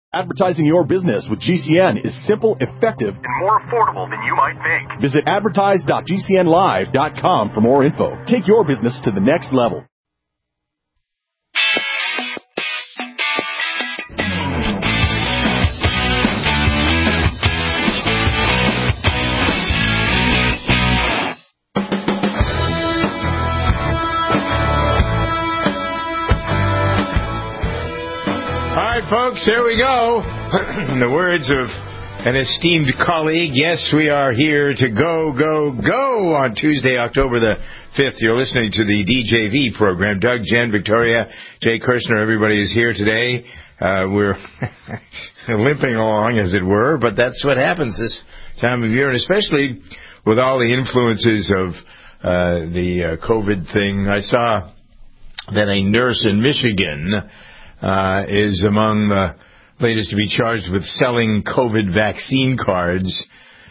Advertising your business with GCN is simple, effective, and more affordable than you might think. Visit advertise.gcnlive.com for more info. Take your business to the next level. Folks, here we go. In the words of an esteemed colleague, yes, we are here to go, go, go on Tuesday, October the 5th. You're listening to the DJV program. Doug, Jen, Victoria, Jay Kirshner, everybody is here today. We're limping along, as it were, but that's what happens this time of year, and especially with all the influences of the COVID thing. I saw that a nurse in Michigan is among the latest to be charged with selling COVID vaccine cards.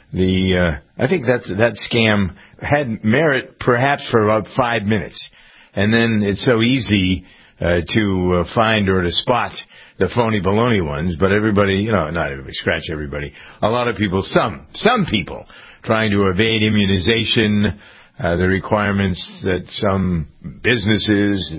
I think that scam had merit perhaps for about 5 minutes, and then it's so easy to find or to spot the phony baloney ones. But everybody, not everybody, scratch everybody. A lot of people, some people, trying to evade immunization, the requirements that some businesses,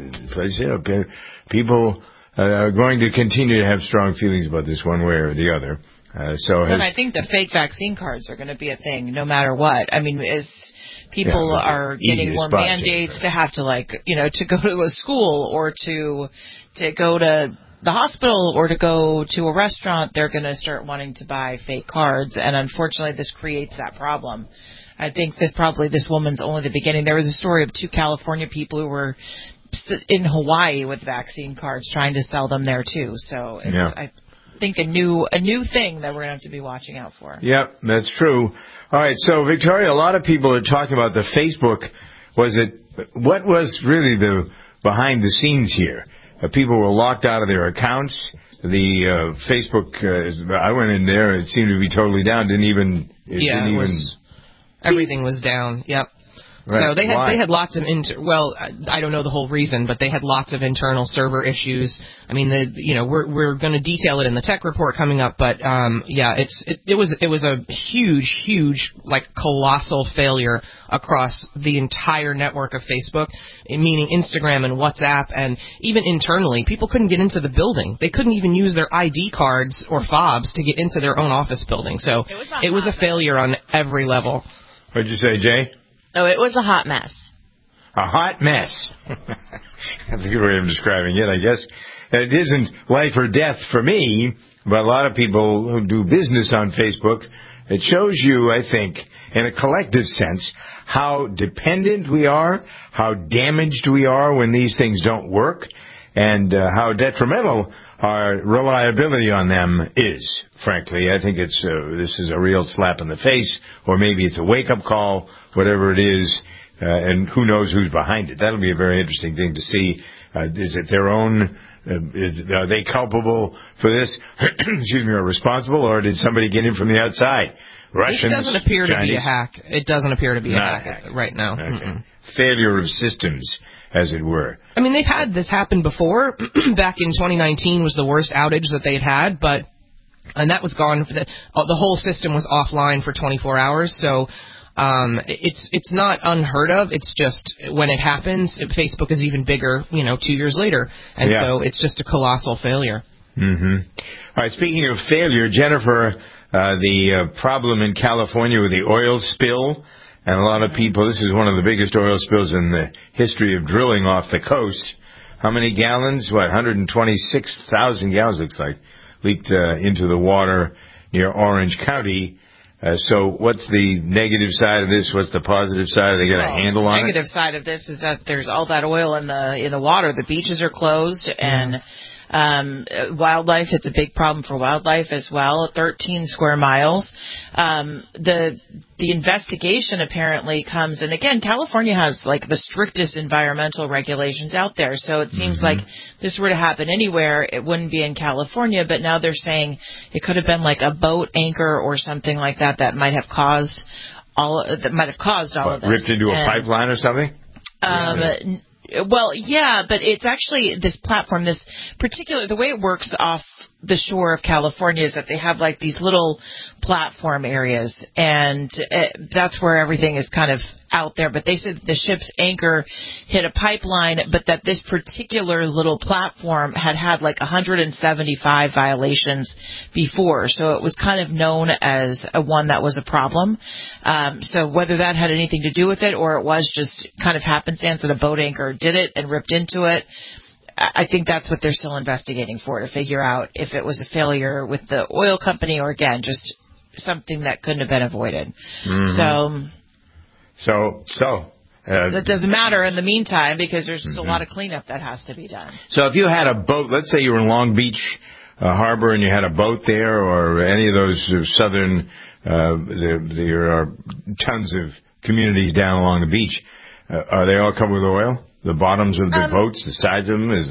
people are going to continue to have strong feelings about this one way or the other. But I think the fake vaccine cards are going to be a thing no matter what. I mean, as people are getting more mandates to have to, to go to a school or to go to the hospital or to go to a restaurant, they're going to start wanting to buy fake cards. And unfortunately, this creates that problem. I think this woman's only the beginning. There was a story of 2 California people who were in Hawaii with vaccine cards trying to sell them there too. So I think a new thing that we're going to have to be watching out for. Yep, that's true. All right, so Victoria, a lot of people are talking about the Facebook. What was really the behind the scenes here? People were locked out of their accounts. The Facebook, I went in there, it seemed to be totally down. Everything was down. Yep. Right. So they had lots of I don't know the whole reason, but they had lots of internal server issues. I mean, we're going to detail it in the tech report coming up, but it was a huge colossal failure across the entire network of Facebook, meaning Instagram and WhatsApp, and even internally, people couldn't get into the building. They couldn't even use their ID cards or fobs to get into their own office building. So it was a failure on every level. What'd you say, Jay? Oh, it was a hot mess. A hot mess. That's a good way of describing it, I guess. It isn't life or death for me, but a lot of people who do business on Facebook, it shows you, I think, in a collective sense, how dependent we are, how damaged we are when these things don't work, and how detrimental our reliability on them is, frankly. I think this is a real slap in the face, or maybe it's a wake-up call, whatever it is, and who knows who's behind it. That'll be a very interesting thing to see. Is it their own? Are they culpable for this? Excuse me, or responsible, or did somebody get in from the outside? Russians, It doesn't appear Chinese? to be a hack. It doesn't appear to be a hack right now. Okay. Failure of systems, as it were. I mean, they've had this happen before. Back in 2019 was the worst outage that they'd had, and that was gone. The whole system was offline for 24 hours, so it's not unheard of. It's just when it happens, Facebook is even bigger, 2 years later, and so it's just a colossal failure. Mm-hmm. All right, speaking of failure, Jennifer, the problem in California with the oil spill, and a lot of people, this is one of the biggest oil spills in the history of drilling off the coast. How many gallons? 126,000 gallons, looks like, leaked into the water near Orange County. So what's the negative side of this? What's the positive side? They got a handle on it? The negative side of this is that there's all that oil in the water. The beaches are closed, and wildlife, it's a big problem for wildlife as well. 13 square miles. The investigation apparently comes, and again, California has the strictest environmental regulations out there, so it seems like this were to happen anywhere, it wouldn't be in California, but now they're saying it could have been a boat anchor or something like that might have caused all of this. Ripped into a pipeline or something? Well, yeah, but it's actually this platform, the way it works off the shore of California is that they have like these little platform areas, and that's where everything is kind of out there. But they said that the ship's anchor hit a pipeline, but that this particular little platform had like 175 violations before, so it was kind of known as one that was a problem. So whether that had anything to do with it, or it was just kind of happenstance that a boat anchor did it and ripped into it, I think that's what they're still investigating for, to figure out if it was a failure with the oil company or, again, just something that couldn't have been avoided. Mm-hmm. So that doesn't matter in the meantime, because there's just a lot of cleanup that has to be done. So if you had a boat, let's say you were in Long Beach Harbor and you had a boat there, or any of those southern, there are tons of communities down along the beach. Are they all covered with oil? The bottoms of the boats, the sides of them, is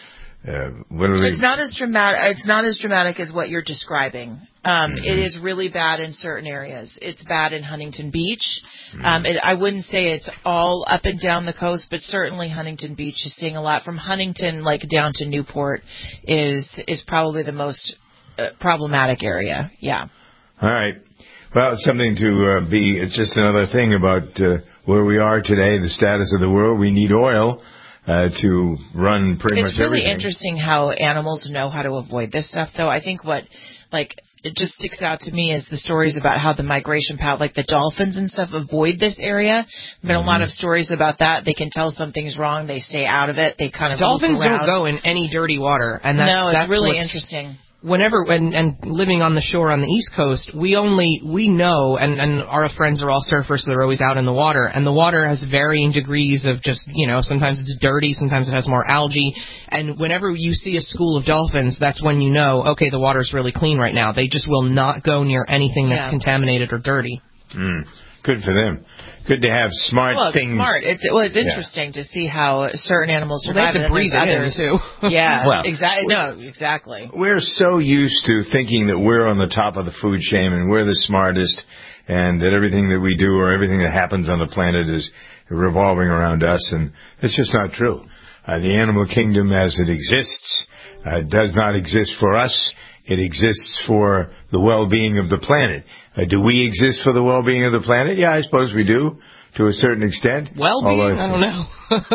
what are they? It's not as dramatic. It's not as dramatic as what you're describing. It is really bad in certain areas. It's bad in Huntington Beach. I wouldn't say it's all up and down the coast, but certainly Huntington Beach is seeing a lot. From Huntington, like down to Newport, is probably the most problematic area. Yeah. All right. Well, it's something to be. It's just another thing about where we are today, the status of the world. We need oil to run pretty much everything. It's really interesting how animals know how to avoid this stuff, though. I think what, it just sticks out to me is the stories about how the migration path, like the dolphins and stuff, avoid this area. There's been a lot of stories about that. They can tell something's wrong. They stay out of it. They kind of Dolphins move around. don't go in any dirty water. And that's really interesting. Whenever, and living on the shore on the East Coast, we know, and our friends are all surfers, so they're always out in the water, and the water has varying degrees of just, sometimes it's dirty, sometimes it has more algae, and whenever you see a school of dolphins, that's when you know, okay, the water's really clean right now. They just will not go near anything that's contaminated or dirty. Good for them. Good to have smart things. Smart. It's interesting to see how certain animals survive. They have to breathe others too. Yeah, well, exactly. No, exactly. We're so used to thinking that we're on the top of the food chain and we're the smartest, and that everything that we do or everything that happens on the planet is revolving around us, and it's just not true. The animal kingdom as it exists does not exist for us. It exists for the well-being of the planet. Do we exist for the well-being of the planet? Yeah, I suppose we do, to a certain extent. Well-being? I don't know.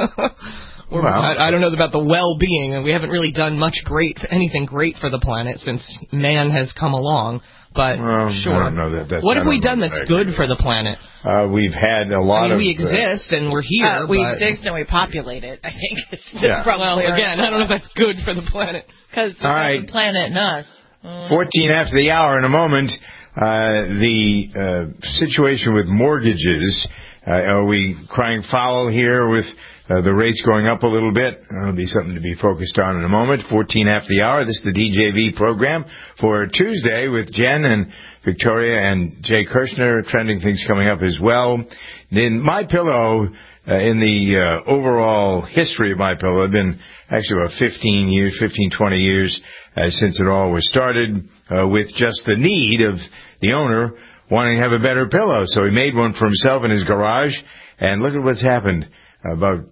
I don't know about the well-being. We haven't really done anything great for the planet since man has come along. But sure. I don't know that. What have we done that's good for the planet? We've had a lot of... we exist and we're here. We exist and we populate it. I think it's probably... Well, again, I don't know if that's good for the planet. Because the planet and us. 14 after the hour in a moment. The situation with mortgages. Are we crying foul here with the rates going up a little bit? That'll be something to be focused on in a moment. 14 after the hour. This is the DJV program for Tuesday with Jen and Victoria and Jay Kirshner. Trending things coming up as well. In MyPillow, in the overall history of MyPillow, it's been actually about 20 years since it all was started, with just the need of the owner wanting to have a better pillow. So he made one for himself in his garage, and look at what's happened. About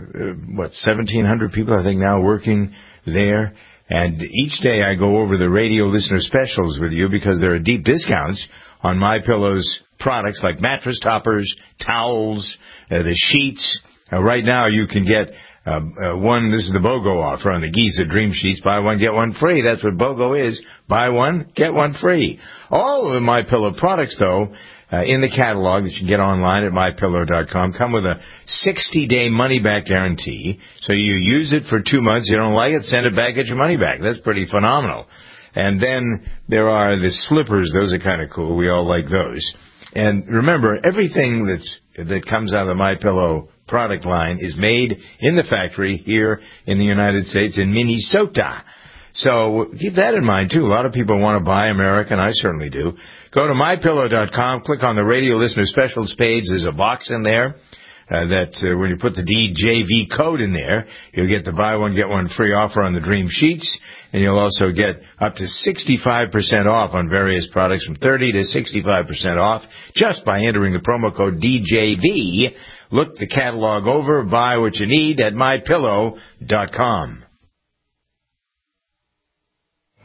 1,700 people, I think, now working there. And each day I go over the radio listener specials with you, because there are deep discounts on MyPillow's products like mattress toppers, towels, the sheets. Right now you can get this is the BOGO offer on the Giza Dream Sheets. Buy one, get one free. That's what BOGO is. Buy one, get one free. All of the MyPillow products, though, in the catalog that you can get online at MyPillow.com, come with a 60-day money-back guarantee. So you use it for 2 months. You don't like it, send it back, get your money back. That's pretty phenomenal. And then there are the slippers. Those are kind of cool. We all like those. And remember, everything that comes out of the MyPillow product line is made in the factory here in the United States in Minnesota. So keep that in mind, too. A lot of people want to buy American. I certainly do. Go to MyPillow.com, click on the radio listener specials page. There's a box in there when you put the DJV code in there, you'll get the buy one, get one free offer on the Dream Sheets, and you'll also get up to 65% off on various products, from 30 to 65% off, just by entering the promo code DJV. Look the catalog over, buy what you need at MyPillow.com.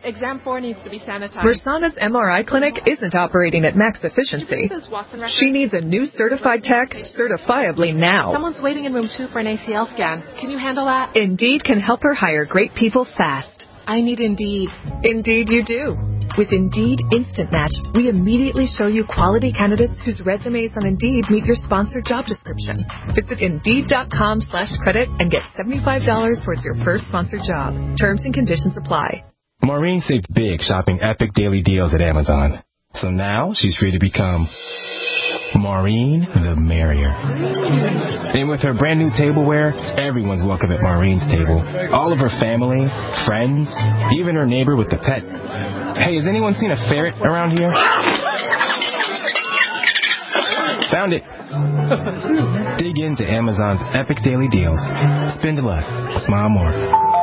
Exam 4 needs to be sanitized. Versana's MRI clinic isn't operating at max efficiency. She needs a new certified tech certifiably now. Someone's waiting in room 2 for an ACL scan. Can you handle that? Indeed can help her hire great people fast. I need Indeed. Indeed you do. With Indeed Instant Match, we immediately show you quality candidates whose resumes on Indeed meet your sponsored job description. Visit Indeed.com/credit and get $75 towards your first sponsored job. Terms and conditions apply. Maureen saved big shopping epic daily deals at Amazon. So now she's free to become Maureen the Merrier. And with her brand new tableware, everyone's welcome at Maureen's table. All of her family, friends, even her neighbor with the pet. Hey, has anyone seen a ferret around here? Found it. Dig into Amazon's epic daily deals. Spend less, smile more.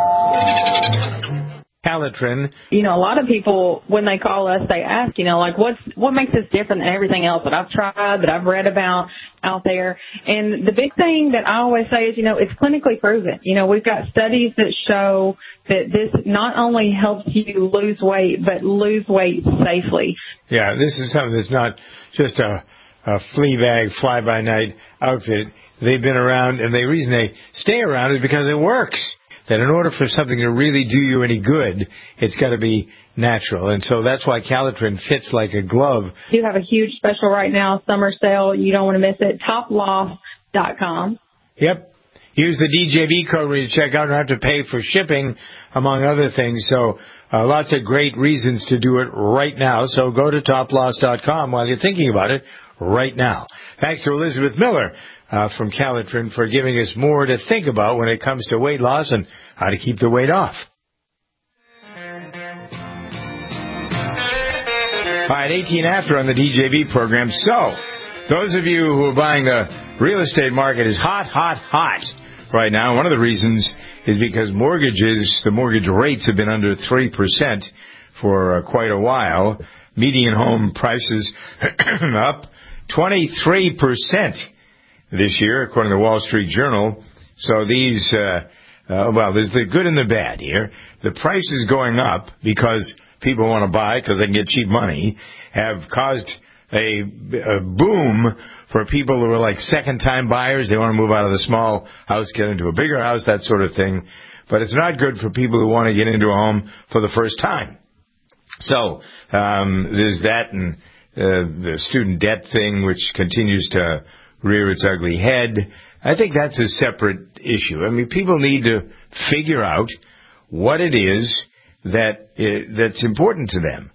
Calitrin. You know, a lot of people, when they call us, they ask, you know, like, what makes us different than everything else that I've tried, that I've read about out there? And the big thing that I always say is, you know, it's clinically proven. You know, we've got studies that show that this not only helps you lose weight, but lose weight safely. Yeah, this is something that's not just a flea bag, fly-by-night outfit. They've been around, and the reason they stay around is because it works. That in order for something to really do you any good, it's got to be natural. And so that's why Calitrin fits like a glove. You have a huge special right now, summer sale. You don't want to miss it. Toploss.com. Yep. Use the DJB code when you check out and have to pay for shipping, among other things. So lots of great reasons to do it right now. So go to toploss.com while you're thinking about it right now. Thanks to Elizabeth Miller from Calitrin for giving us more to think about when it comes to weight loss and how to keep the weight off. All right, 18 after on the DJB program. So, those of you who are buying, the real estate market is hot, hot, hot right now. One of the reasons is because the mortgage rates have been under 3% for quite a while. Median home prices up 23% this year, according to the Wall Street Journal. So these, there's the good and the bad here. The prices going up because people want to buy because they can get cheap money have caused a boom for people who are like second-time buyers. They want to move out of the small house, get into a bigger house, that sort of thing. But it's not good for people who want to get into a home for the first time. So there's that, and the student debt thing, which continues to rear its ugly head. I think that's a separate issue. I mean, people need to figure out what it is that's important to them.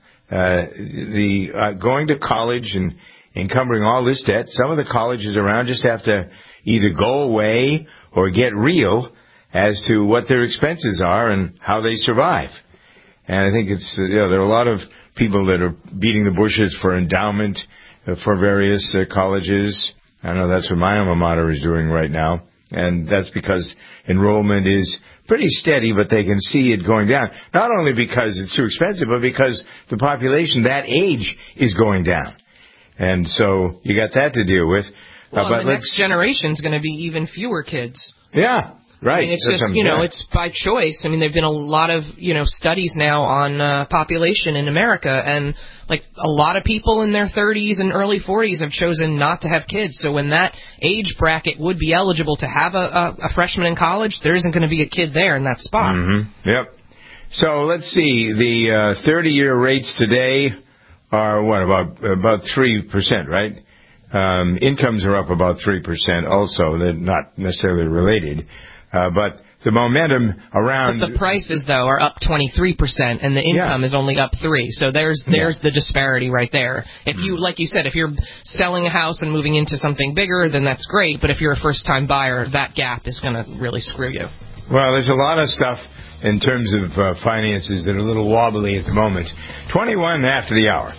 Going to college and encumbering all this debt. Some of the colleges around just have to either go away or get real as to what their expenses are and how they survive. And I think there are a lot of people that are beating the bushes for endowment for various colleges. I know that's what my alma mater is doing right now. And that's because enrollment is pretty steady, but they can see it going down. Not only because it's too expensive, but because the population that age is going down. And so you got that to deal with. Well, but the next generation's going to be even fewer kids. Yeah. Right. I mean, it's just, it's by choice. I mean, there have been a lot of, studies now on population in America, and like a lot of people in their 30s and early 40s have chosen not to have kids. So when that age bracket would be eligible to have a freshman in college, there isn't going to be a kid there in that spot. Mm-hmm. Yep. So let's see. The 30-year rates today are about 3%, right? Incomes are up about 3% also. They're not necessarily related. But the momentum around... But the prices, though, are up 23%, and the income is only up 3%. So there's the disparity right there. If you, like you said, if you're selling a house and moving into something bigger, then that's great. But if you're a first-time buyer, that gap is going to really screw you. Well, there's a lot of stuff in terms of finances that are a little wobbly at the moment. 21 after the hour.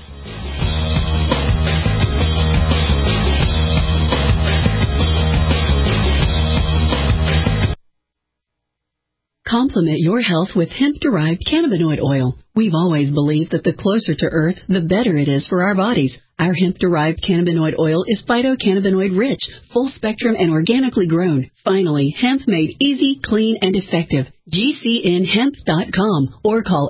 Complement your health with hemp-derived cannabinoid oil. We've always believed that the closer to Earth, the better it is for our bodies. Our hemp-derived cannabinoid oil is phytocannabinoid-rich, full-spectrum, and organically grown. Finally, hemp made easy, clean, and effective. GCNhemp.com or call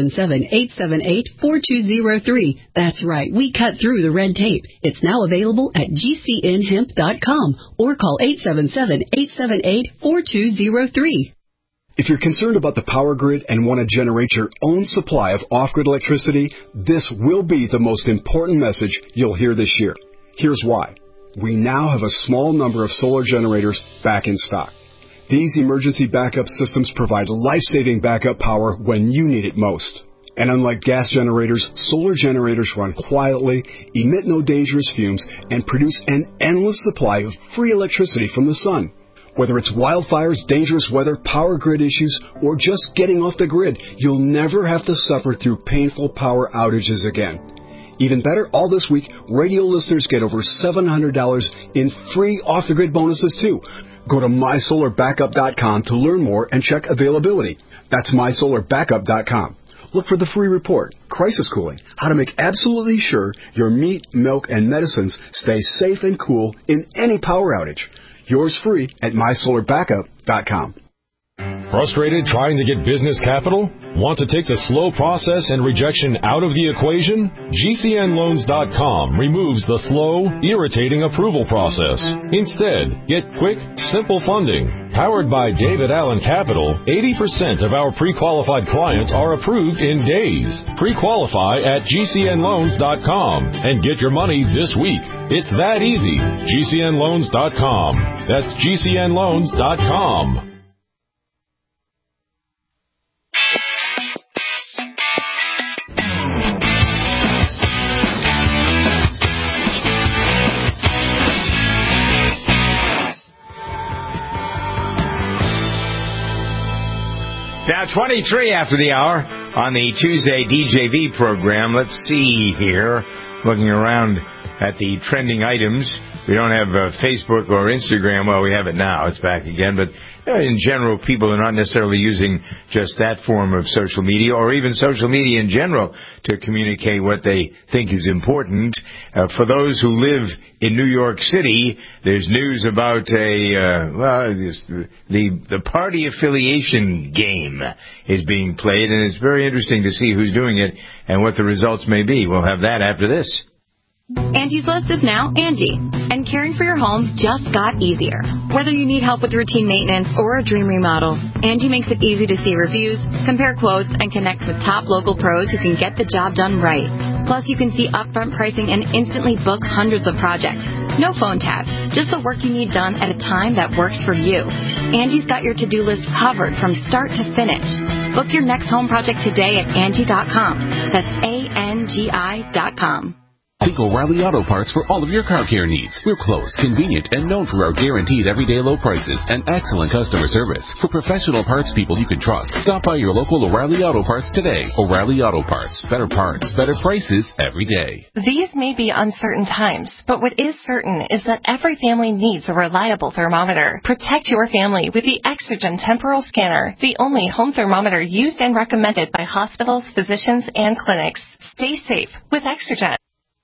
877-878-4203. That's right, we cut through the red tape. It's now available at GCNhemp.com or call 877-878-4203. If you're concerned about the power grid and want to generate your own supply of off-grid electricity, this will be the most important message you'll hear this year. Here's why. We now have a small number of solar generators back in stock. These emergency backup systems provide life-saving backup power when you need it most. And unlike gas generators, solar generators run quietly, emit no dangerous fumes, and produce an endless supply of free electricity from the sun. Whether it's wildfires, dangerous weather, power grid issues, or just getting off the grid, you'll never have to suffer through painful power outages again. Even better, all this week, radio listeners get over $700 in free off-the-grid bonuses, too. Go to MySolarBackup.com to learn more and check availability. That's MySolarBackup.com. Look for the free report, Crisis Cooling, how to make absolutely sure your meat, milk, and medicines stay safe and cool in any power outage. Yours free at MySolarBackup.com. Frustrated trying to get business capital? Want to take the slow process and rejection out of the equation? GCNLoans.com removes the slow, irritating approval process. Instead, get quick, simple funding. Powered by David Allen Capital, 80% of our pre-qualified clients are approved in days. Pre-qualify at GCNLoans.com and get your money this week. It's that easy. GCNLoans.com. That's GCNLoans.com. Now, 23 after the hour on the Tuesday DJV program. Let's see here. Looking around at the trending items. We don't have Facebook or Instagram. Well, we have it now. It's back again. But in general, people are not necessarily using just that form of social media or even social media in general to communicate what they think is important. For those who live in New York City, there's news about the party affiliation game is being played, and it's very interesting to see who's doing it and what the results may be. We'll have that after this. Angie's List is now Angie, and caring for your home just got easier. Whether you need help with routine maintenance or a dream remodel, Angie makes it easy to see reviews, compare quotes, and connect with top local pros who can get the job done right. Plus, you can see upfront pricing and instantly book hundreds of projects. No phone tag, just the work you need done at a time that works for you. Angie's got your to-do list covered from start to finish. Book your next home project today at Angie.com. That's ANGI.com. Think O'Reilly Auto Parts for all of your car care needs. We're close, convenient, and known for our guaranteed everyday low prices and excellent customer service. For professional parts people you can trust, stop by your local O'Reilly Auto Parts today. O'Reilly Auto Parts. Better parts, better prices every day. These may be uncertain times, but what is certain is that every family needs a reliable thermometer. Protect your family with the Exergen Temporal Scanner, the only home thermometer used and recommended by hospitals, physicians, and clinics. Stay safe with Exergen.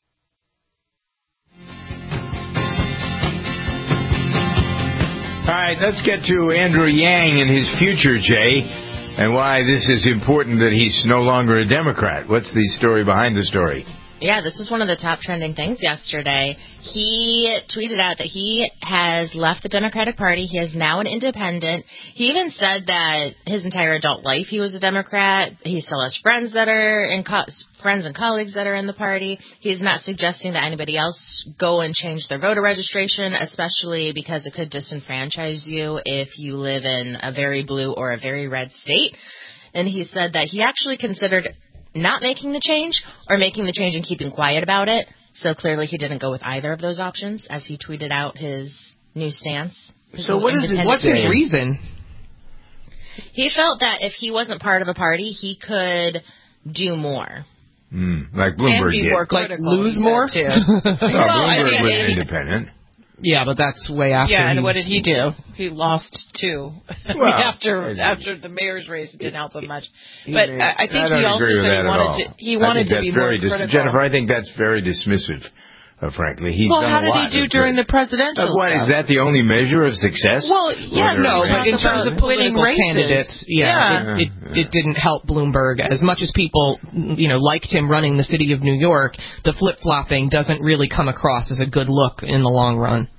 All right, let's get to Andrew Yang and his future, Jay, and why this is important that he's no longer a Democrat. What's the story behind the story? Yeah, this was one of the top trending things yesterday. He tweeted out that he has left the Democratic Party. He is now an independent. He even said that his entire adult life he was a Democrat. He still has friends that are friends and colleagues that are in the party. He's not suggesting that anybody else go and change their voter registration, especially because it could disenfranchise you if you live in a very blue or a very red state. And he said that he actually considered not making the change or making the change and keeping quiet about it. So clearly he didn't go with either of those options as he tweeted out his new stance. So what's his reason? He felt that if he wasn't part of a party, he could do more. Like Bloomberg did. Like lose more? Bloomberg was independent. Yeah, but that's way after. Yeah, and what did he do? He lost 2. Well, after the mayor's race, it didn't help him much. But I think he also said he wanted to be more critical. Jennifer, I think that's very dismissive. Frankly, he's done how did he do during the presidential? What is that the only measure of success? Well, yeah, no, but in terms of winning candidates, it didn't help Bloomberg as much as people, liked him running the city of New York. The flip-flopping doesn't really come across as a good look in the long run.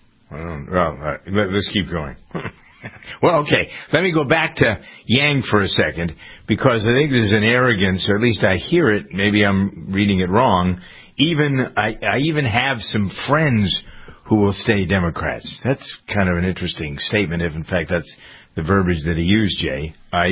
Let's keep going. Well, okay. Let me go back to Yang for a second, because I think there's an arrogance, or at least I hear it. Maybe I'm reading it wrong. I even have some friends who will stay Democrats. That's kind of an interesting statement, if in fact that's the verbiage that he used, Jay. I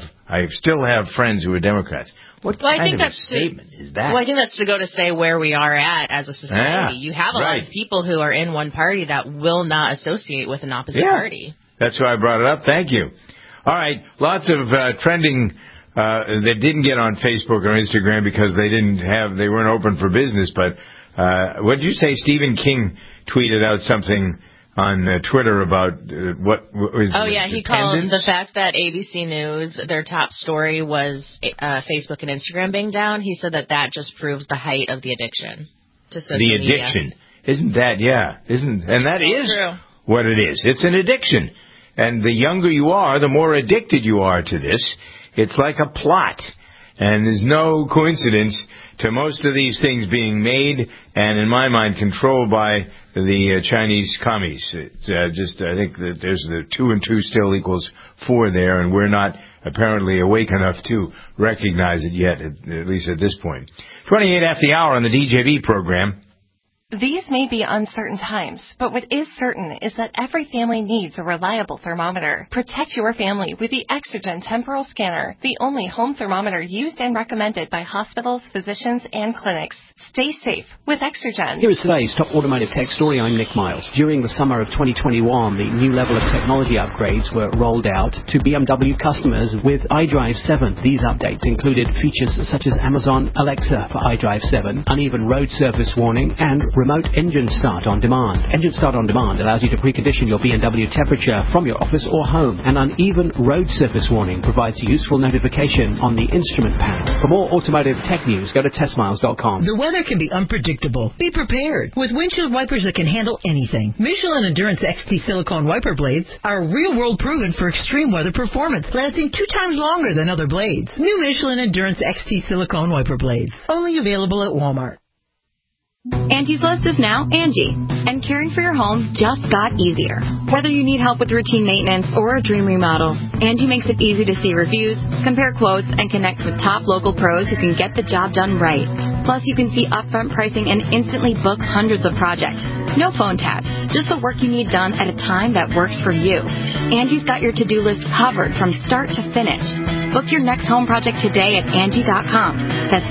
still have friends who are Democrats. What kind of a statement is that? Well, I think that's to go to say where we are at as a society. You have a lot of people who are in one party that will not associate with an opposite party. That's why I brought it up. Thank you. All right, lots of trending that didn't get on Facebook or Instagram because they weren't open for business. But what did you say? Stephen King tweeted out something on Twitter about what was he called the fact that ABC News, their top story was Facebook and Instagram being down. He said that just proves the height of the addiction to social media. The addiction. Isn't that, and that is true. What it is. It's an addiction. And the younger you are, the more addicted you are to this. It's like a plot. And there's no coincidence to most of these things being made and, in my mind, controlled by the Chinese commies. I think that there's the 2 and 2 still equals 4 there, and we're not apparently awake enough to recognize it yet, at least at this point. 28 after the hour on the DJB program. These may be uncertain times, but what is certain is that every family needs a reliable thermometer. Protect your family with the Exergen Temporal Scanner, the only home thermometer used and recommended by hospitals, physicians, and clinics. Stay safe with Exergen. Here is today's top automotive tech story. I'm Nick Miles. During the summer of 2021, the new level of technology upgrades were rolled out to BMW customers with iDrive 7. These updates included features such as Amazon Alexa for iDrive 7, uneven road surface warning, and remote engine start on demand. Engine start on demand allows you to precondition your BMW temperature from your office or home. An uneven road surface warning provides useful notification on the instrument panel. For more automotive tech news, go to testmiles.com. The weather can be unpredictable. Be prepared with windshield wipers that can handle anything. Michelin Endurance XT silicone wiper blades are real-world proven for extreme weather performance, lasting 2 times longer than other blades. New Michelin Endurance XT silicone wiper blades. Only available at Walmart. Angie's List is now Angie, and caring for your home just got easier. Whether you need help with routine maintenance or a dream remodel, Angie makes it easy to see reviews, compare quotes, and connect with top local pros who can get the job done right. Plus, you can see upfront pricing and instantly book hundreds of projects. No phone tap, just the work you need done at a time that works for you. Angie's got your to-do list covered from start to finish. Book your next home project today at Angie.com. That's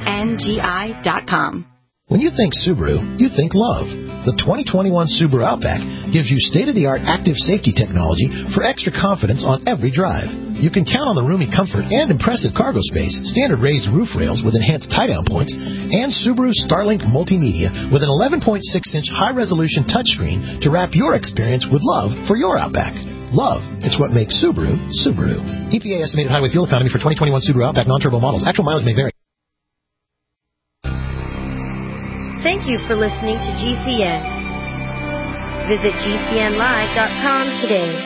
ANGI.com. When you think Subaru, you think love. The 2021 Subaru Outback gives you state-of-the-art active safety technology for extra confidence on every drive. You can count on the roomy comfort and impressive cargo space, standard raised roof rails with enhanced tie-down points, and Subaru Starlink Multimedia with an 11.6-inch high-resolution touchscreen to wrap your experience with love for your Outback. Love, it's what makes Subaru, Subaru. EPA estimated highway fuel economy for 2021 Subaru Outback non-turbo models. Actual mileage may vary. Thank you for listening to GCN. Visit GCNlive.com today.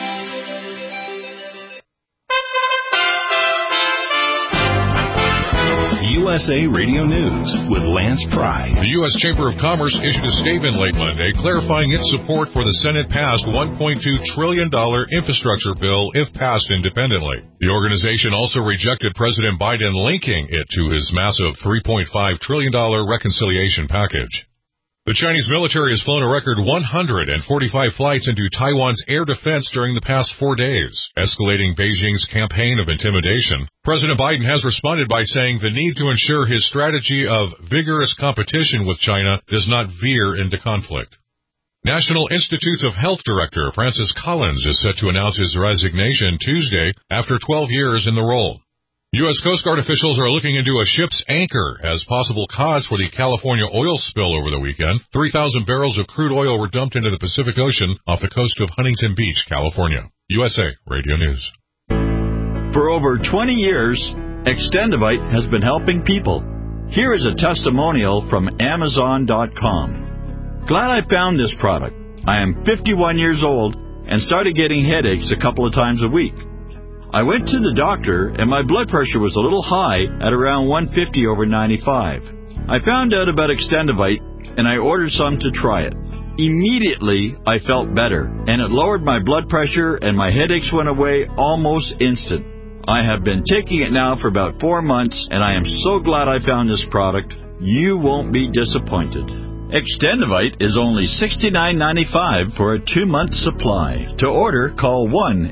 USA Radio News with Lance Pry. The U.S. Chamber of Commerce issued a statement late Monday clarifying its support for the Senate-passed $1.2 trillion infrastructure bill if passed independently. The organization also rejected President Biden linking it to his massive $3.5 trillion reconciliation package. The Chinese military has flown a record 145 flights into Taiwan's air defense during the past 4 days, escalating Beijing's campaign of intimidation. President Biden has responded by saying the need to ensure his strategy of vigorous competition with China does not veer into conflict. National Institutes of Health Director Francis Collins is set to announce his resignation Tuesday after 12 years in the role. U.S. Coast Guard officials are looking into a ship's anchor as possible cause for the California oil spill over the weekend. 3,000 barrels of crude oil were dumped into the Pacific Ocean off the coast of Huntington Beach, California. USA Radio News. For over 20 years, Extendivite has been helping people. Here is a testimonial from Amazon.com. Glad I found this product. I am 51 years old and started getting headaches a couple of times a week. I went to the doctor, and my blood pressure was a little high at around 150/95. I found out about Extendivite, and I ordered some to try it. Immediately, I felt better, and it lowered my blood pressure, and my headaches went away almost instant. I have been taking it now for about 4 months, and I am so glad I found this product. You won't be disappointed. Extendivite is only $69.95 for a 2-month supply. To order, call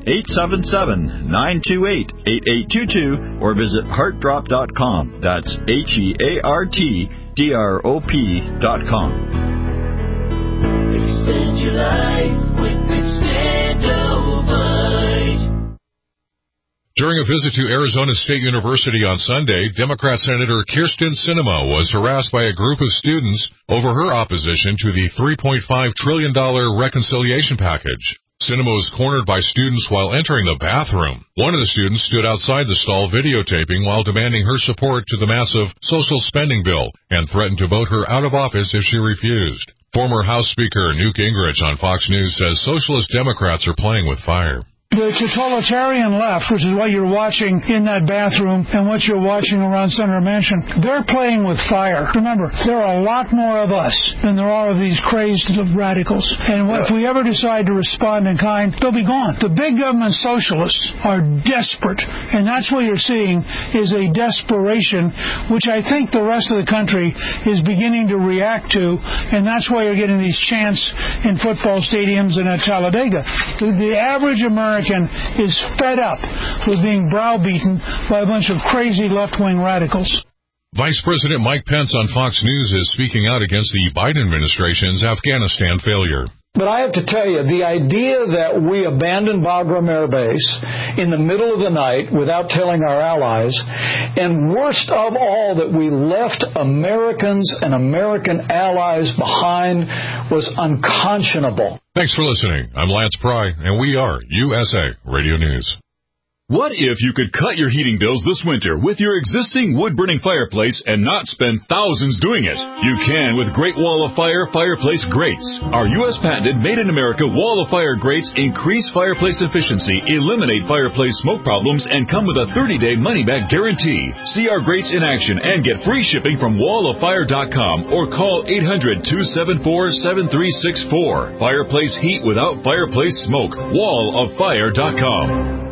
1-877-928-8822 or visit heartdrop.com. That's HEARTDROP.com. Extend your life with Extendivite. During a visit to Arizona State University on Sunday, Democrat Senator Kyrsten Sinema was harassed by a group of students over her opposition to the $3.5 trillion reconciliation package. Sinema was cornered by students while entering the bathroom. One of the students stood outside the stall videotaping while demanding her support to the massive social spending bill and threatened to vote her out of office if she refused. Former House Speaker Newt Gingrich on Fox News says socialist Democrats are playing with fire. The totalitarian left, which is what you're watching in that bathroom and what you're watching around Senator Manchin, they're playing with fire. Remember, there are a lot more of us than there are of these crazed radicals. And if we ever decide to respond in kind, they'll be gone. The big government socialists are desperate, and that's what you're seeing is a desperation, which I think the rest of the country is beginning to react to, and that's why you're getting these chants in football stadiums and at Talladega. The average American is fed up with being browbeaten by a bunch of crazy left-wing radicals. Vice President Mike Pence on Fox News is speaking out against the Biden administration's Afghanistan failure. But I have to tell you, the idea that we abandoned Bagram Air Base in the middle of the night without telling our allies, and worst of all, that we left Americans and American allies behind, was unconscionable. Thanks for listening. I'm Lance Pry, and we are USA Radio News. What if you could cut your heating bills this winter with your existing wood-burning fireplace and not spend thousands doing it? You can with Great Wall of Fire fireplace grates. Our U.S. patented made-in-America Wall of Fire grates increase fireplace efficiency, eliminate fireplace smoke problems, and come with a 30-day money-back guarantee. See our grates in action and get free shipping from walloffire.com or call 800-274-7364. Fireplace heat without fireplace smoke. walloffire.com.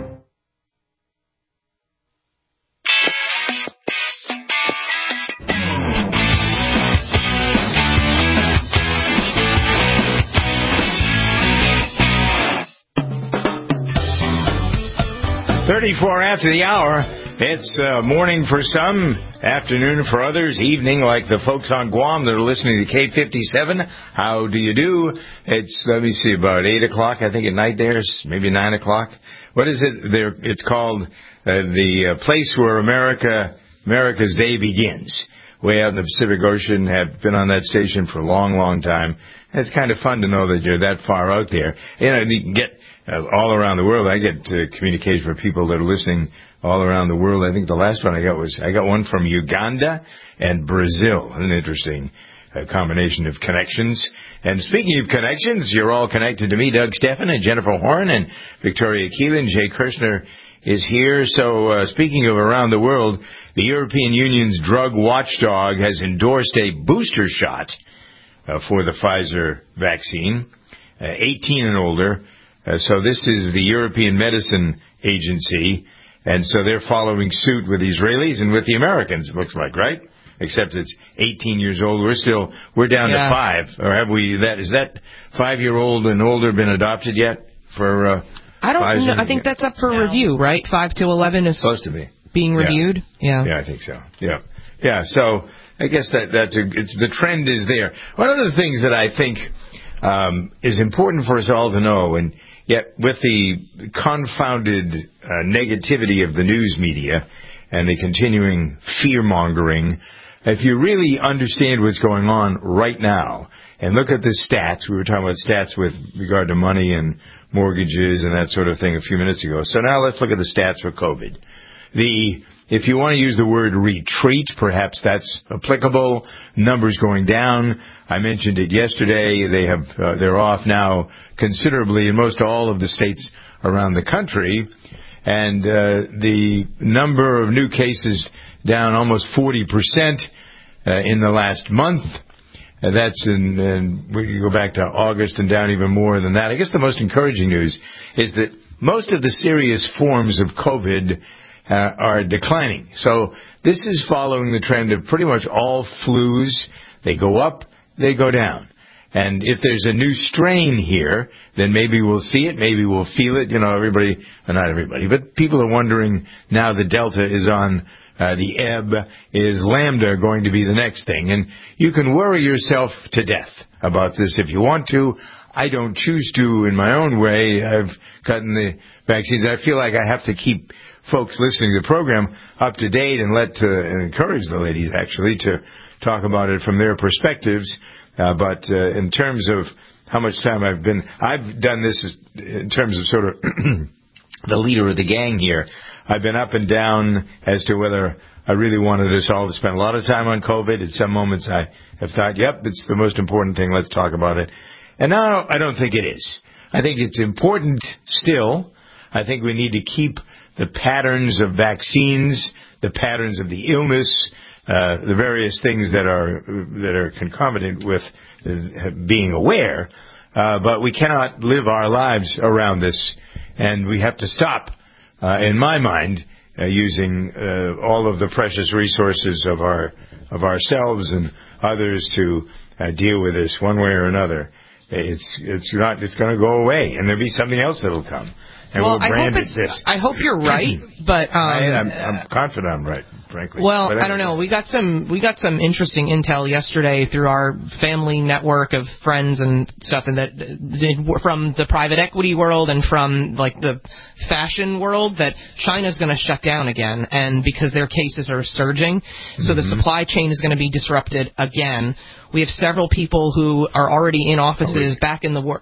.34 after the hour. It's morning for some, afternoon for others, evening like the folks on Guam that are listening to K57. How do you do? It's, let me see, about 8 o'clock, I think, at night there, maybe 9 o'clock. What is it? It's called the place where America's day begins. Way out in the Pacific Ocean, have been on that station for a long, long time. It's kind of fun to know that you're that far out there. You know, you can get all around the world. I get communication from people that are listening all around the world. I think the last one I got one from Uganda and Brazil. An interesting combination of connections. And speaking of connections, you're all connected to me, Doug Steffen and Jennifer Horn and Victoria Keelan. Jay Kirshner is here. So speaking of around the world, the European Union's drug watchdog has endorsed a booster shot for the Pfizer vaccine, 18 and older. So this is the European Medicine Agency, and so they're following suit with the Israelis and with the Americans, it looks like, right? Except it's 18 years old. We're down to 5. Or have we, is that 5-year-old and older been adopted yet for I don't Pfizer? Know. I think that's up for review, right? 5 to 11 is supposed to be being reviewed. Yeah, I think so. Yeah. So I guess it's the trend is there. One of the things that I think is important for us all to know, and yet with the confounded negativity of the news media, and the continuing fear-mongering, if you really understand what's going on right now and look at the stats, we were talking about stats with regard to money and mortgages and that sort of thing a few minutes ago. So now let's look at the stats for COVID. If you want to use the word retreat, perhaps that's applicable. Numbers going down. I mentioned it yesterday. They're off now considerably in most all of the states around the country. And the number of new cases down almost 40% in the last month. That's we go back to August and down even more than that. I guess the most encouraging news is that most of the serious forms of COVID are declining. So this is following the trend of pretty much all flus. They go up, they go down. And if there's a new strain here, then maybe we'll see it, maybe we'll feel it. Not everybody, but people are wondering now the Delta is on the ebb. Is Lambda going to be the next thing? And you can worry yourself to death about this if you want to. I don't choose to in my own way. I've gotten the vaccines. I feel like I have to keep folks listening to the program up to date and encourage the ladies actually to talk about it from their perspectives. But in terms of how much time I've done this in terms of sort of the leader of the gang here. I've been up and down as to whether I really wanted us all to spend a lot of time on COVID. At some moments I have thought, yep, it's the most important thing. Let's talk about it. And now I don't think it is. I think it's important still. I think we need to keep the patterns of vaccines, the patterns of the illness, the various things that are concomitant with being aware. But we cannot live our lives around this, and we have to stop, in my mind, using all of the precious resources of ourselves and others to deal with this one way or another. It's going to go away, and there'll be something else that'll come. And we'll brand it this. I hope you're right, but I'm confident I'm right, frankly. Well, I don't know. We got some interesting intel yesterday through our family network of friends and stuff, and that from the private equity world and from like the fashion world that China's going to shut down again, and because their cases are surging, so the supply chain is going to be disrupted again. We have several people who are already in offices back at work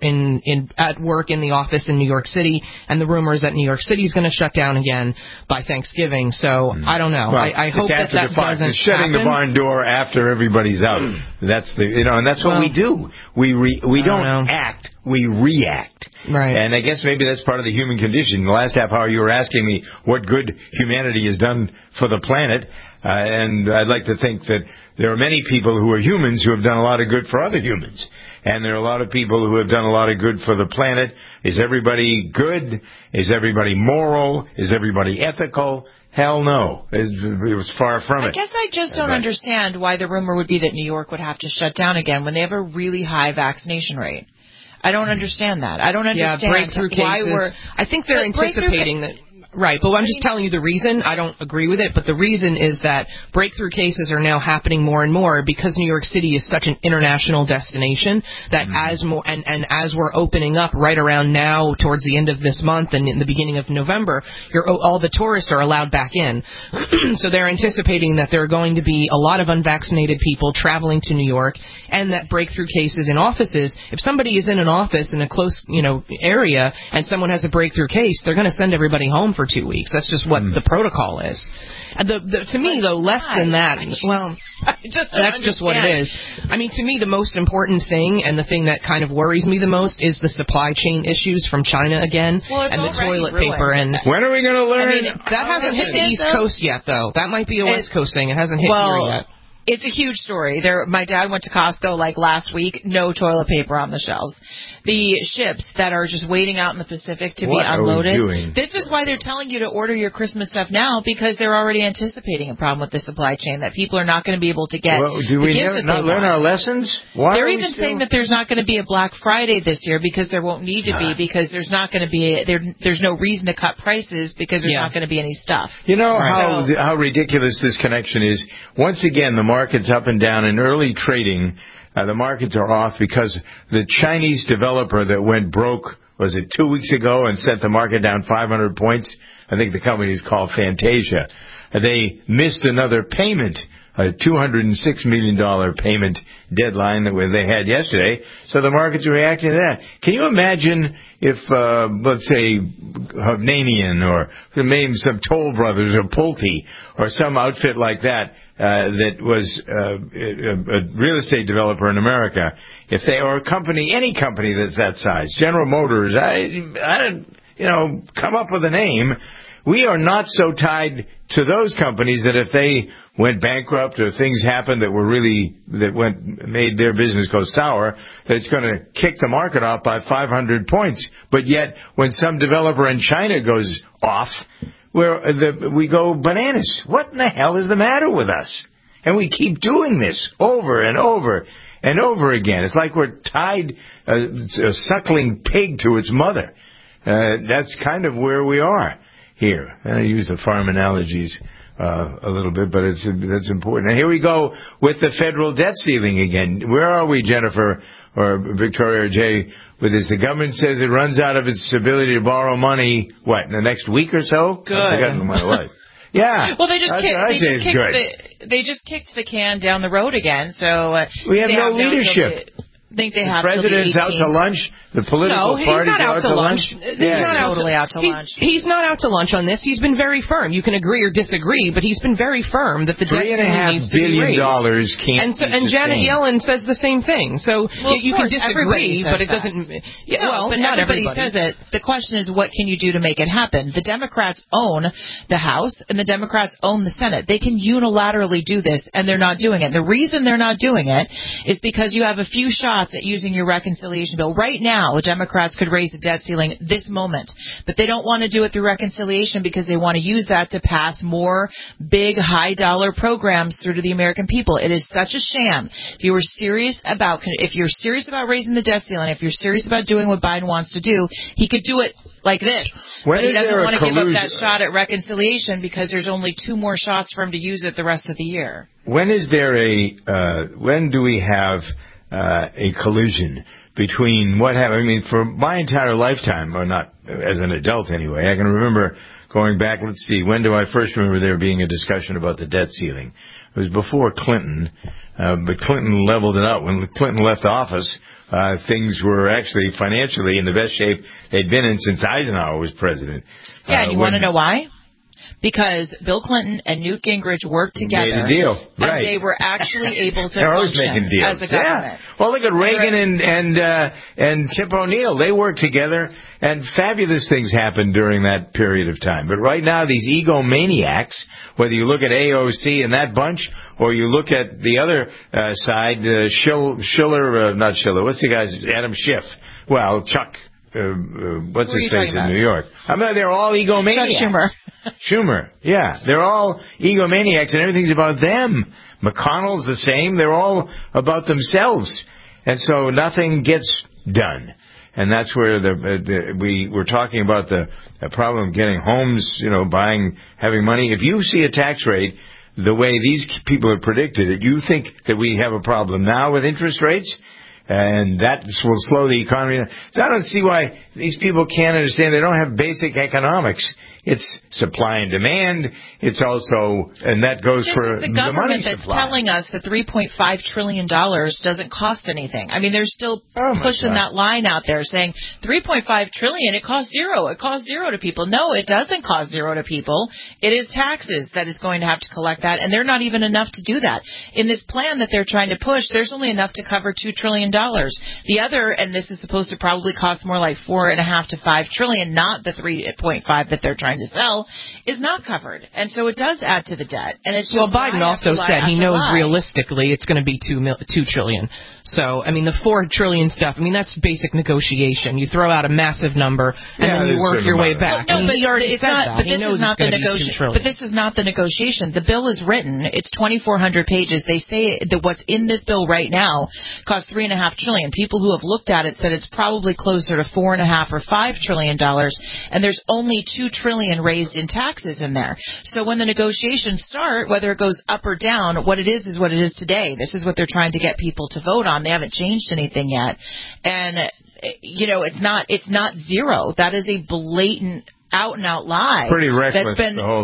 in the office in New York City, and the rumor is that New York City is going to shut down again by Thanksgiving. So I don't know. Well, I hope that doesn't it's shutting happen. the barn door after everybody's out. That's and that's what we do. We don't act. We react. Right. And I guess maybe that's part of the human condition. The last half hour you were asking me what good humanity has done for the planet, and I'd like to think that there are many people who are humans who have done a lot of good for other humans. And there are a lot of people who have done a lot of good for the planet. Is everybody good? Is everybody moral? Is everybody ethical? Hell no. It was far from it. I guess I just don't understand why the rumor would be that New York would have to shut down again when they have a really high vaccination rate. I don't understand that. I don't understand breakthrough cases. I think they're anticipating that. Right, but I'm just telling you the reason. I don't agree with it, but the reason is that breakthrough cases are now happening more and more because New York City is such an international destination that as we're opening up right around now towards the end of this month and in the beginning of November, all the tourists are allowed back in. So they're anticipating that there are going to be a lot of unvaccinated people traveling to New York, and that breakthrough cases in offices, if somebody is in an office in a close, area and someone has a breakthrough case, they're going to send everybody home for 2 weeks. That's just what the protocol is. To me, though, less than that, well, that's just what it is. I mean, to me, the most important thing and the thing that kind of worries me the most is the supply chain issues from China again, and the toilet paper. And when are we going to learn? That hasn't hit the East Coast yet, though. That might be a West Coast thing. It hasn't hit here yet. It's a huge story. My dad went to Costco last week, no toilet paper on the shelves. The ships that are just waiting out in the Pacific to be unloaded. This is why they're telling you to order your Christmas stuff now, because they're already anticipating a problem with the supply chain that people are not going to be able to get. Well, do we not learn our lessons? Why they're even saying that there's not going to be a Black Friday this year because there won't need to be, because there's not going to be there's no reason to cut prices because there's not going to be any stuff. You know how ridiculous this connection is. Once again, the market's up and down. In early trading, the markets are off because the Chinese developer that went broke, was it 2 weeks ago, and sent the market down 500 points? I think the company is called Fantasia. they missed another payment, a $206 million payment deadline that they had yesterday. So the markets are reacting to that. Can you imagine if, let's say, Hovnanian or maybe some Toll Brothers or Pulte or some outfit like that, that was a real estate developer in America, if they, or a company, any company that's that size, General Motors, come up with a name. We are not so tied to those companies that if they went bankrupt or things happened that made their business go sour, that it's going to kick the market off by 500 points. But yet, when some developer in China goes off, we go bananas. What in the hell is the matter with us? And we keep doing this over and over and over again. It's like we're tied a suckling pig to its mother. That's kind of where we are here. And I use the farm analogies a little bit, but that's important. And here we go with the federal debt ceiling again. Where are we, Jennifer or Victoria or Jay, with this? The government says it runs out of its ability to borrow money, in the next week or so? Good. I've forgotten my life. Yeah. Well, they just kicked the can down the road again. So we have no leadership. Think they have the president's out to lunch. The political parties are out to lunch. He's not totally out to lunch. He's not out to lunch on this. He's been very firm. You can agree or disagree, but he's been very firm that the debt ceiling needs to be raised. $3.5 billion can't and Janet Yellen says the same thing. So you can disagree, but it doesn't. But not everybody says it. The question is, what can you do to make it happen? The Democrats own the House and the Democrats own the Senate. They can unilaterally do this, and they're not doing it. The reason they're not doing it is because you have a few shots at using your reconciliation bill. Right now, Democrats could raise the debt ceiling this moment, but they don't want to do it through reconciliation because they want to use that to pass more big, high-dollar programs through to the American people. It is such a sham. If you're serious about raising the debt ceiling, if you're serious about doing what Biden wants to do, he could do it like this. But he doesn't want to give up that shot at reconciliation because there's only 2 more shots for him to use it the rest of the year. When do we have a collision between what happened? I mean, for my entire lifetime, or not as an adult anyway, I can remember going back, let's see, when do I first remember there being a discussion about the debt ceiling? It was before Clinton, but Clinton leveled it out. When Clinton left office, things were actually financially in the best shape they'd been in since Eisenhower was president. Yeah, and you want to know why? Because Bill Clinton and Newt Gingrich worked together. Made a deal, right? And they were actually able to function as a government. Yeah. Well, look at Reagan and Tip O'Neill. They worked together, and fabulous things happened during that period of time. But right now, these egomaniacs, whether you look at AOC and that bunch, or you look at the other side, not Schiller, what's the guy's, Adam Schiff. Well, Chuck. What's his face in New York? I mean, they're all egomaniacs. Chuck Schumer, yeah. They're all egomaniacs, and everything's about them. McConnell's the same. They're all about themselves. And so nothing gets done. And that's where we were talking about the problem of getting homes, having money. If you see a tax rate the way these people have predicted it, you think that we have a problem now with interest rates? And that will slow the economy down. So I don't see why these people can't understand. They don't have basic economics. It's supply and demand. It's also, and that goes for the money supply. That's telling us that $3.5 trillion doesn't cost anything. I mean, they're still pushing that line out there saying $3.5 trillion, it costs zero. It costs zero to people. No, it doesn't cost zero to people. It is taxes that is going to have to collect that, and they're not even enough to do that. In this plan that they're trying to push, there's only enough to cover $2 trillion. The other, and this is supposed to probably cost more like $4.5 to $5 trillion, not the 3.5 that they're trying to sell, is not covered. And so it does add to the debt. And it's just Biden also said he knows realistically it's going to be $2 trillion. So, I mean, the $4 trillion stuff, I mean, that's basic negotiation. You throw out a massive number, and then you work your way back. Well, no, but he already said that. But this is not the negotiation. But this is not the negotiation. The bill is written. It's 2,400 pages. They say that what's in this bill right now costs $3.5 trillion. People who have looked at it said it's probably closer to $4.5 or $5 trillion, and there's only $2 trillion raised in taxes in there. So when the negotiations start, whether it goes up or down, what it is what it is today. This is what they're trying to get people to vote on. They haven't changed anything yet. And, it's not zero. That is a blatant out and out lie. Pretty reckless.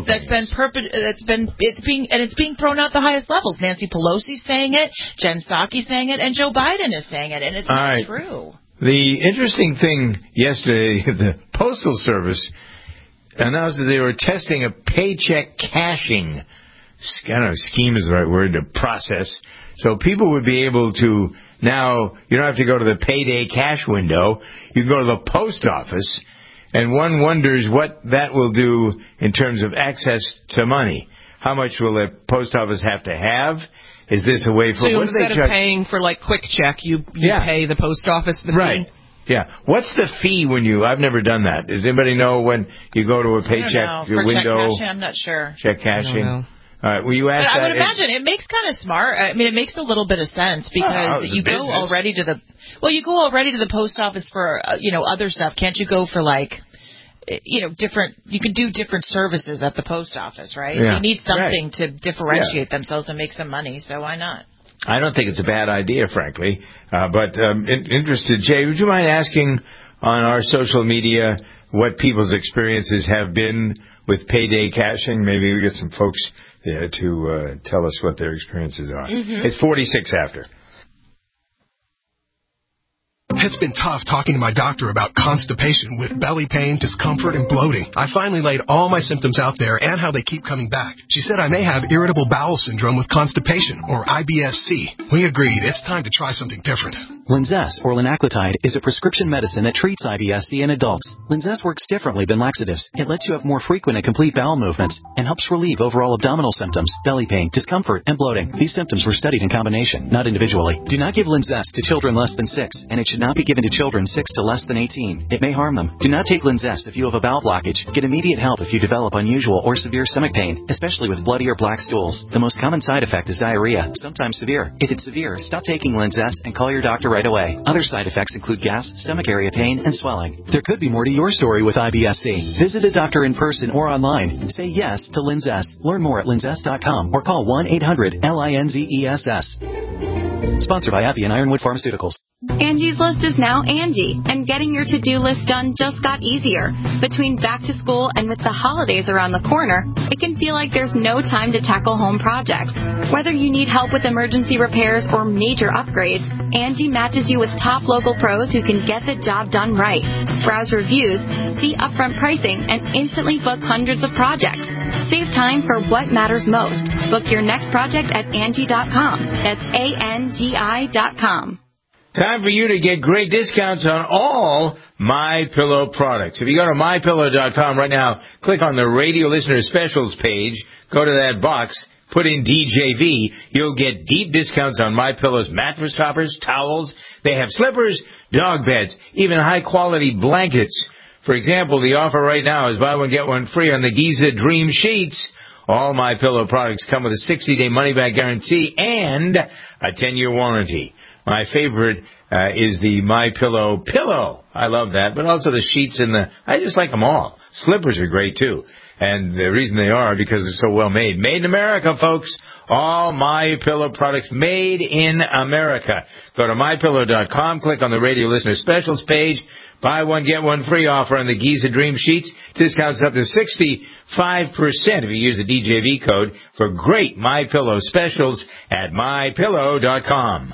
It's being thrown out the highest levels. Nancy Pelosi's saying it, Jen Psaki's saying it, and Joe Biden is saying it, and it's not true. The interesting thing yesterday, the Postal Service announced that they were testing a paycheck cashing, I don't know, scheme is the right word, to process. So people would be able to, now, you don't have to go to the payday cash window. You can go to the post office, and one wonders what that will do in terms of access to money. How much will the post office have to have? Is this a way for... So instead of paying for, like, Quick Check, you pay the post office the fee? Yeah. What's the fee when I've never done that. Does anybody know when you go to a paycheck window? Check cashing, I'm not sure. Check cashing? All right. Well, you asked I would imagine it makes kind of smart. I mean, it makes a little bit of sense because you go already to the post office for other stuff. Can't you go for different? You can do different services at the post office, right? Yeah. They need something to differentiate themselves and make some money. So why not? I don't think it's a bad idea, frankly. But interested, Jay, would you mind asking on our social media what people's experiences have been with payday cashing? Maybe we get some folks to tell us what their experiences are. Mm-hmm. It's 46 after. It's been tough talking to my doctor about constipation with belly pain, discomfort, and bloating. I finally laid all my symptoms out there and how they keep coming back. She said I may have irritable bowel syndrome with constipation, or IBS-C. We agreed it's time to try something different. Linzess, or linaclotide, is a prescription medicine that treats IBS-C in adults. Linzess works differently than laxatives. It lets you have more frequent and complete bowel movements and helps relieve overall abdominal symptoms, belly pain, discomfort, and bloating. These symptoms were studied in combination, not individually. Do not give Linzess to children less than 6, and it should not be given to children 6 to less than 18. It may harm them. Do not take Linzess if you have a bowel blockage. Get immediate help if you develop unusual or severe stomach pain, especially with bloody or black stools. The most common side effect is diarrhea, sometimes severe. If it's severe, stop taking Linzess and call your doctor right away. Other side effects include gas, stomach area pain, and swelling. There could be more to your story with IBS-C. Visit a doctor in person or online. Say yes to Linzess. Learn more at linzess.com or call 1-800-LINZESS. Sponsored by Appian Ironwood Pharmaceuticals. Angie's List is now Angie, and getting your to-do list done just got easier. Between back to school and with the holidays around the corner, it can feel like there's no time to tackle home projects. Whether you need help with emergency repairs or major upgrades, Angie matches you with top local pros who can get the job done right. Browse reviews, see upfront pricing, and instantly book hundreds of projects. Save time for what matters most. Book your next project at Angie.com. That's ANGI.com. Time for you to get great discounts on all MyPillow products. If you go to MyPillow.com right now, click on the Radio Listener Specials page, go to that box, put in DJV, you'll get deep discounts on MyPillow's mattress toppers, towels. They have slippers, dog beds, even high-quality blankets. For example, the offer right now is buy one, get one free on the Giza Dream Sheets. All MyPillow products come with a 60-day money-back guarantee and a 10-year warranty. My favorite is the MyPillow pillow. I love that, but also the sheets and I just like them all. Slippers are great, too. And the reason they are because they're so well made. Made in America, folks. All MyPillow products made in America. Go to MyPillow.com, click on the Radio Listener Specials page. Buy one, get one free offer on the Giza Dream Sheets. Discounts up to 65% if you use the DJV code for great MyPillow specials at MyPillow.com.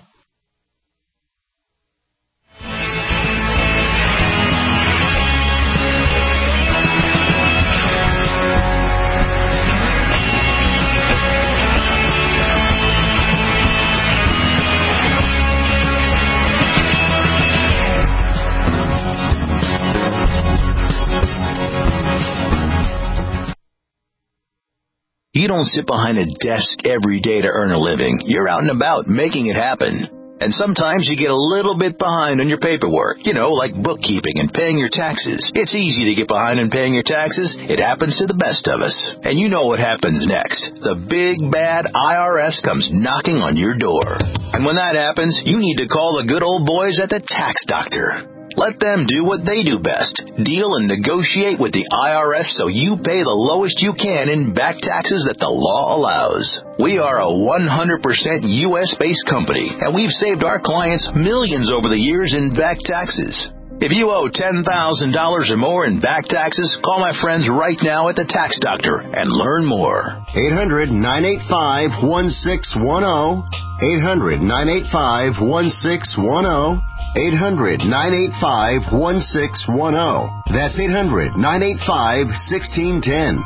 You don't sit behind a desk every day to earn a living. You're out and about making it happen. And sometimes you get a little bit behind on your paperwork, like bookkeeping and paying your taxes. It's easy to get behind on paying your taxes. It happens to the best of us. And you know what happens next. The big, bad IRS comes knocking on your door. And when that happens, you need to call the good old boys at the Tax Doctor. Let them do what they do best. Deal and negotiate with the IRS so you pay the lowest you can in back taxes that the law allows. We are a 100% U.S.-based company, and we've saved our clients millions over the years in back taxes. If you owe $10,000 or more in back taxes, call my friends right now at the Tax Doctor and learn more. 800-985-1610. 800-985-1610. 800-985-1610. That's 800-985-1610.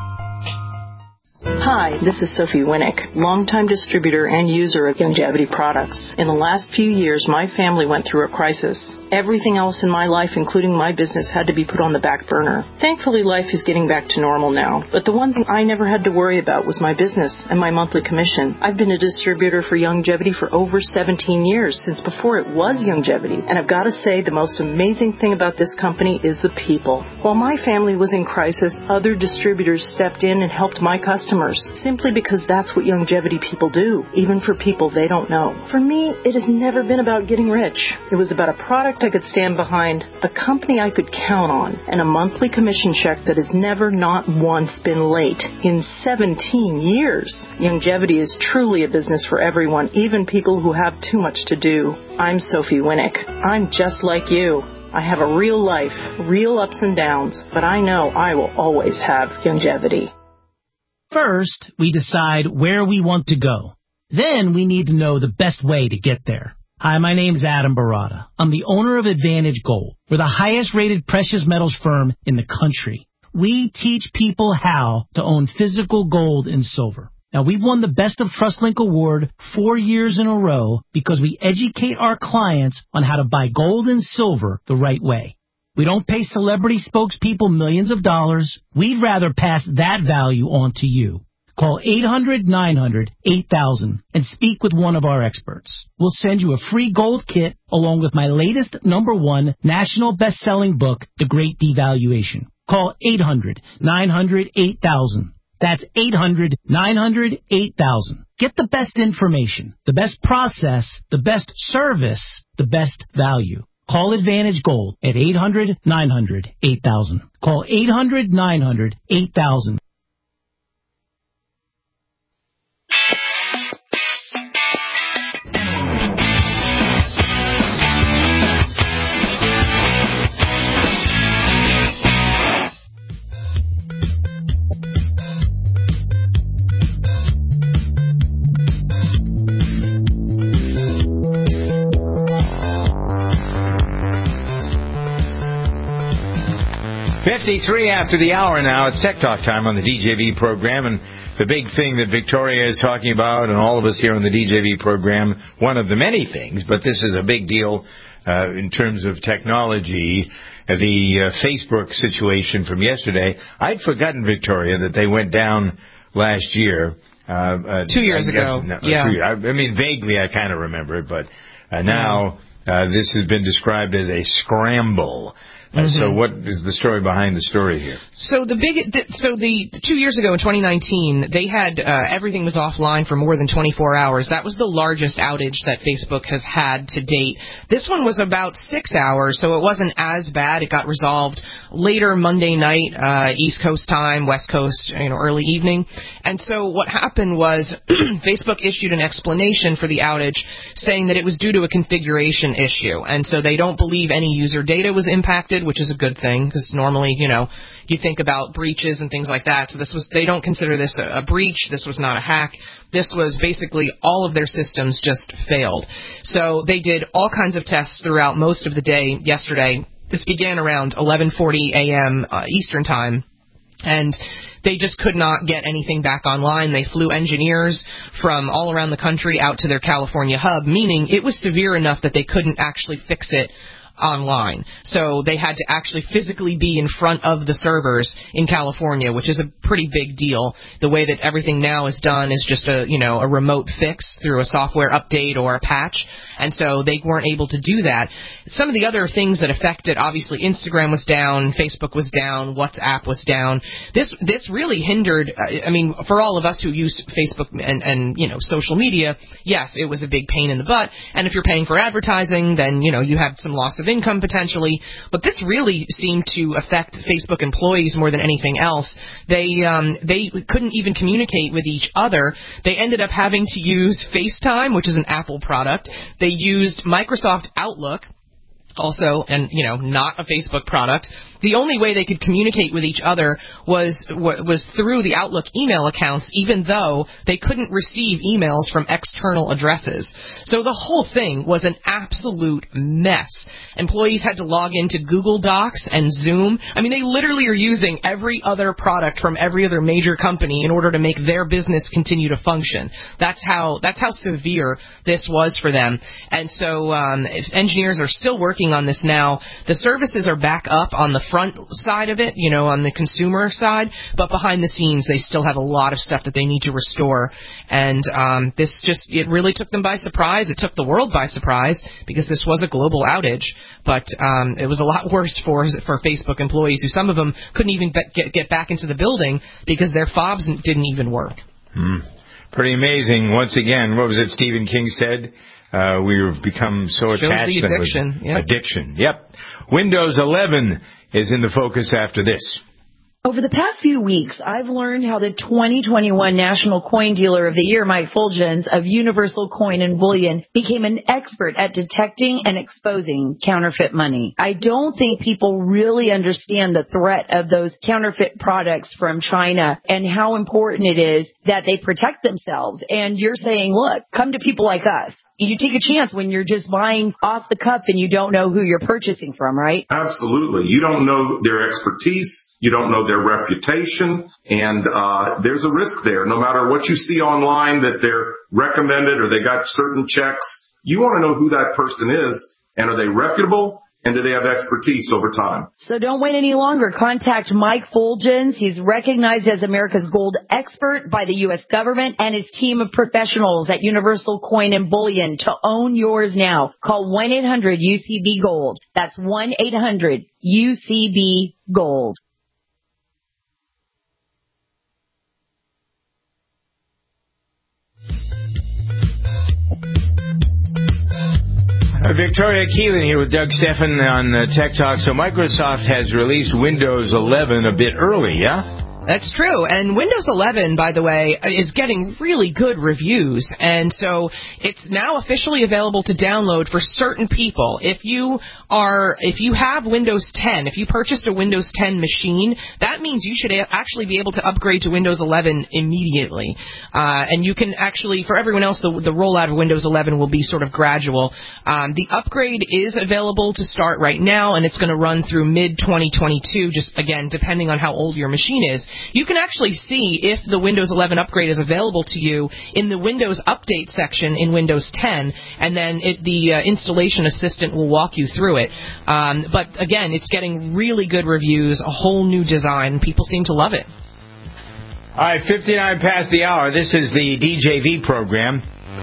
Hi, this is Sophie Winnick, longtime distributor and user of Youngevity products. In the last few years, my family went through a crisis. Everything else in my life, including my business, had to be put on the back burner. Thankfully, life is getting back to normal now. But the one thing I never had to worry about was my business and my monthly commission. I've been a distributor for Youngevity for over 17 years, since before it was Youngevity. And I've got to say, the most amazing thing about this company is the people. While my family was in crisis, other distributors stepped in and helped my customers, simply because that's what Youngevity people do, even for people they don't know. For me, it has never been about getting rich. It was about a product I could stand behind, a company I could count on, and a monthly commission check that has never not once been late in 17 years. Youngevity is truly a business for everyone, even people who have too much to do. I'm Sophie Winnick. I'm just like you. I have a real life, real ups and downs, but I know I will always have Youngevity. First, we decide where we want to go. Then we need to know the best way to get there. Hi, my name's Adam Barada. I'm the owner of Advantage Gold. We're the highest rated precious metals firm in the country. We teach people how to own physical gold and silver. Now, we've won the Best of TrustLink Award 4 years in a row because we educate our clients on how to buy gold and silver the right way. We don't pay celebrity spokespeople millions of dollars. We'd rather pass that value on to you. Call 800-900-8000 and speak with one of our experts. We'll send you a free gold kit along with my latest #1 national best-selling book, The Great Devaluation. Call 800-900-8000. That's 800-900-8000. Get the best information, the best process, the best service, the best value. Call Advantage Gold at 800-900-8000. Call 800-900-8000. .53 after the hour now. It's Tech Talk time on the DJV program, and the big thing that Victoria is talking about, and all of us here on the DJV program, one of the many things, but this is a big deal in terms of technology, the Facebook situation from yesterday. I'd forgotten, Victoria, that they went down last year. 2 years ago. Yeah. 2 years. I mean, vaguely I kind of remember it, but now this has been described as a scramble. So what is the story behind the story here? So the 2 years ago in 2019, they had everything was offline for more than 24 hours. That was the largest outage that Facebook has had to date. This one was about 6 hours, so it wasn't as bad. It got resolved later Monday night, East Coast time, West Coast, early evening. And so what happened was Facebook issued an explanation for the outage, saying that it was due to a configuration issue, and so they don't believe any user data was impacted, which is a good thing, because normally, you think about breaches and things like that. So they don't consider this a breach. This was not a hack. This was basically all of their systems just failed. So they did all kinds of tests throughout most of the day yesterday. This began around 11:40 a.m. Eastern Time, and they just could not get anything back online. They flew engineers from all around the country out to their California hub, meaning it was severe enough that they couldn't actually fix it online. So they had to actually physically be in front of the servers in California, which is a pretty big deal. The way that everything now is done is just a remote fix through a software update or a patch, and so they weren't able to do that. Some of the other things that affected, obviously Instagram was down, Facebook was down, WhatsApp was down. This really hindered, for all of us who use Facebook and social media, yes, it was a big pain in the butt, and if you're paying for advertising, then, you have some loss of income potentially, but this really seemed to affect Facebook employees more than anything else. They couldn't even communicate with each other. They ended up having to use FaceTime, which is an Apple product. They used Microsoft Outlook. also, and not a Facebook product. The only way they could communicate with each other was through the Outlook email accounts, even though they couldn't receive emails from external addresses. So the whole thing was an absolute mess. Employees had to log into Google Docs and Zoom. I mean, they literally are using every other product from every other major company in order to make their business continue to function. That's how severe this was for them. And so if engineers are still working on this now. The services are back up on the front side of it, on the consumer side, but behind the scenes they still have a lot of stuff that they need to restore. And it really took them by surprise. It took the world by surprise because this was a global outage, but it was a lot worse for Facebook employees, who some of them couldn't even get back into the building because their fobs didn't even work. Pretty amazing. Once again, what was it Stephen King said? We've become so attached. The addiction. Yep. Addiction. Yep. Windows 11 is in the focus after this. Over the past few weeks, I've learned how the 2021 National Coin Dealer of the Year, Mike Fulgens of Universal Coin and Bullion, became an expert at detecting and exposing counterfeit money. I don't think people really understand the threat of those counterfeit products from China and how important it is that they protect themselves. And you're saying, look, come to people like us. You take a chance when you're just buying off the cuff and you don't know who you're purchasing from, right? Absolutely. You don't know their expertise. You don't know their reputation, and there's a risk there. No matter what you see online that they're recommended or they got certain checks, you want to know who that person is, and are they reputable, and do they have expertise over time? So don't wait any longer. Contact Mike Fulgens. He's recognized as America's gold expert by the U.S. government and his team of professionals at Universal Coin and Bullion to own yours now. Call 1-800-UCB-GOLD. That's 1-800-UCB-GOLD. Victoria Keelan here with Doug Stephan on Tech Talk. So Microsoft has released Windows 11 a bit early, yeah? That's true. And Windows 11, by the way, is getting really good reviews. And so it's now officially available to download for certain people. If you have Windows 10, if you purchased a Windows 10 machine, that means you should actually be able to upgrade to Windows 11 immediately. And you can actually, for everyone else, the rollout of Windows 11 will be sort of gradual. The upgrade is available to start right now, and it's going to run through mid-2022, just, again, depending on how old your machine is. You can actually see if the Windows 11 upgrade is available to you in the Windows Update section in Windows 10, and then the installation assistant will walk you through it. But again, it's getting really good reviews, a whole new design. People seem to love it. All right, 59 past the hour. This is the DJV program.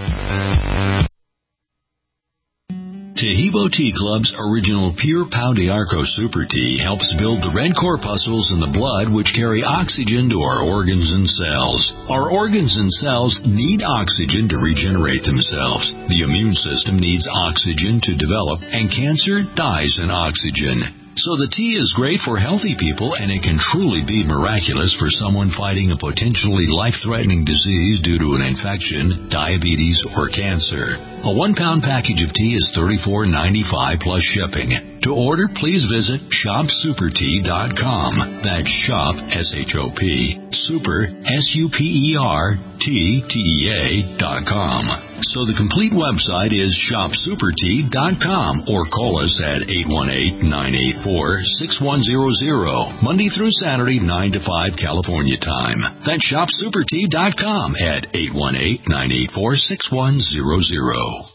Tahibo Tea Club's original Pure Pau d'Arco Super Tea helps build the red corpuscles in the blood which carry oxygen to our organs and cells. Our organs and cells need oxygen to regenerate themselves. The immune system needs oxygen to develop, and cancer dies in oxygen. So the tea is great for healthy people, and it can truly be miraculous for someone fighting a potentially life-threatening disease due to an infection, diabetes, or cancer. A 1-pound package of tea is $34.95 plus shipping. To order, please visit shopsupertea.com. That's shop, S-H-O-P, super, S-U-P-E-R-T-T-E-A.com. So the complete website is shopsupertea.com, or call us at 818-984-6100, Monday through Saturday, 9 to 5 California time. That's shopsupertea.com at 818-984-6100.